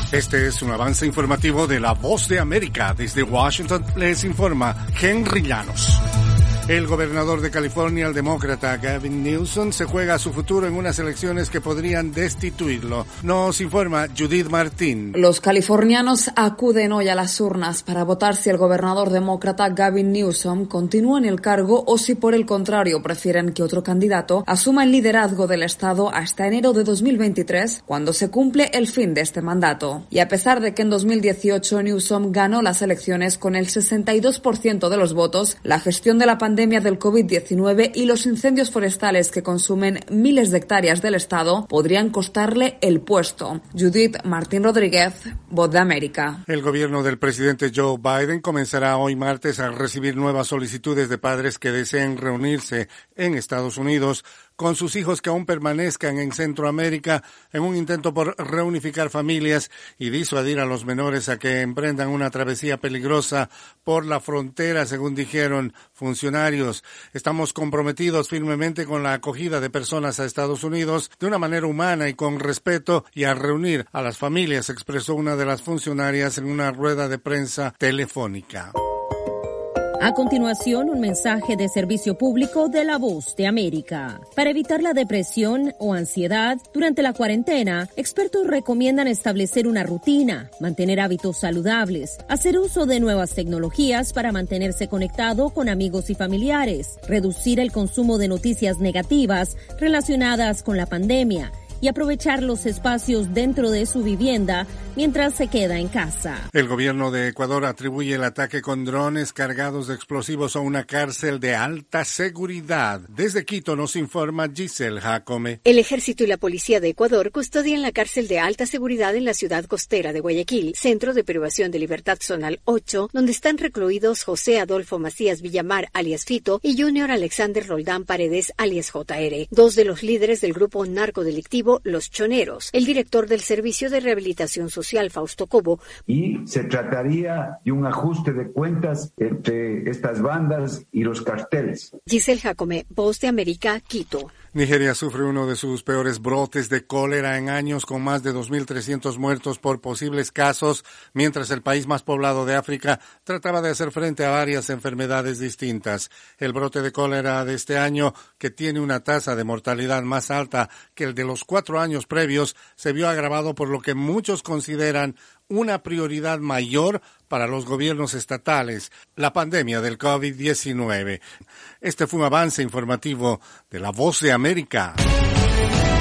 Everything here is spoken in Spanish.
Este es un avance informativo de La Voz de América. Desde Washington les informa Henry Llanos. El gobernador de California, el demócrata Gavin Newsom, se juega su futuro en unas elecciones que podrían destituirlo. Nos informa Judith Martín. Los californianos acuden hoy a las urnas para votar si el gobernador demócrata Gavin Newsom continúa en el cargo o si por el contrario prefieren que otro candidato asuma el liderazgo del estado hasta enero de 2023, cuando se cumple el fin de este mandato. Y a pesar de que en 2018 Newsom ganó las elecciones con el 62% de los votos, la gestión de la pandemia del COVID-19 y los incendios forestales que consumen miles de hectáreas del estado podrían costarle el puesto. Judith Martín Rodríguez, Voz de América. El gobierno del presidente Joe Biden comenzará hoy martes a recibir nuevas solicitudes de padres que deseen reunirse en Estados Unidos con sus hijos que aún permanezcan en Centroamérica en un intento por reunificar familias y disuadir a los menores a que emprendan una travesía peligrosa por la frontera, según dijeron funcionarios. Estamos comprometidos firmemente con la acogida de personas a Estados Unidos de una manera humana y con respeto y a reunir a las familias, expresó una de las funcionarias en una rueda de prensa telefónica. A continuación, un mensaje de servicio público de La Voz de América. Para evitar la depresión o ansiedad durante la cuarentena, expertos recomiendan establecer una rutina, mantener hábitos saludables, hacer uso de nuevas tecnologías para mantenerse conectado con amigos y familiares, reducir el consumo de noticias negativas relacionadas con la pandemia y aprovechar los espacios dentro de su vivienda mientras se queda en casa. El gobierno de Ecuador atribuye el ataque con drones cargados de explosivos a una cárcel de alta seguridad. Desde Quito nos informa Giselle Jacome. El ejército y la policía de Ecuador custodian la cárcel de alta seguridad en la ciudad costera de Guayaquil, centro de privación de libertad zonal 8, donde están recluidos José Adolfo Macías Villamar, alias Fito, y Junior Alexander Roldán Paredes, alias JR, dos de los líderes del grupo narcodelictivo Los Choneros. El director del Servicio de Rehabilitación Social, Fausto Cobo. Y se trataría de un ajuste de cuentas entre estas bandas y los carteles. Giselle Jacome, Voz de América, Quito. Nigeria sufre uno de sus peores brotes de cólera en años, con más de 2.300 muertos por posibles casos, mientras el país más poblado de África trataba de hacer frente a varias enfermedades distintas. El brote de cólera de este año, que tiene una tasa de mortalidad más alta que el de los 4 años previos, se vio agravado por lo que muchos consideran una prioridad mayor para los gobiernos estatales, la pandemia del COVID-19. Este fue un avance informativo de La Voz de América.